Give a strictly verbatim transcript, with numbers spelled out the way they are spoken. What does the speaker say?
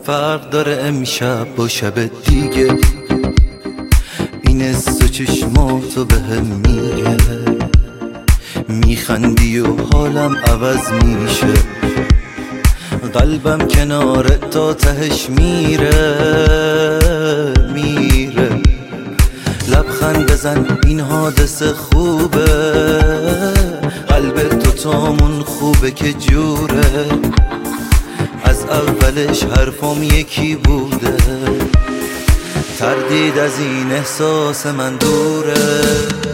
فرق داره امشب با شب دیگه، این از تو چشماتو به هم میگه، میخندی و حالم عوض میشه، قلبم کنار تا تهش میره میره. لبخند بزن این حادثه خوبه، قلب دوتامون خوبه که جوره، از اولش حرفم یکی بوده، تردید از این احساس من دوره.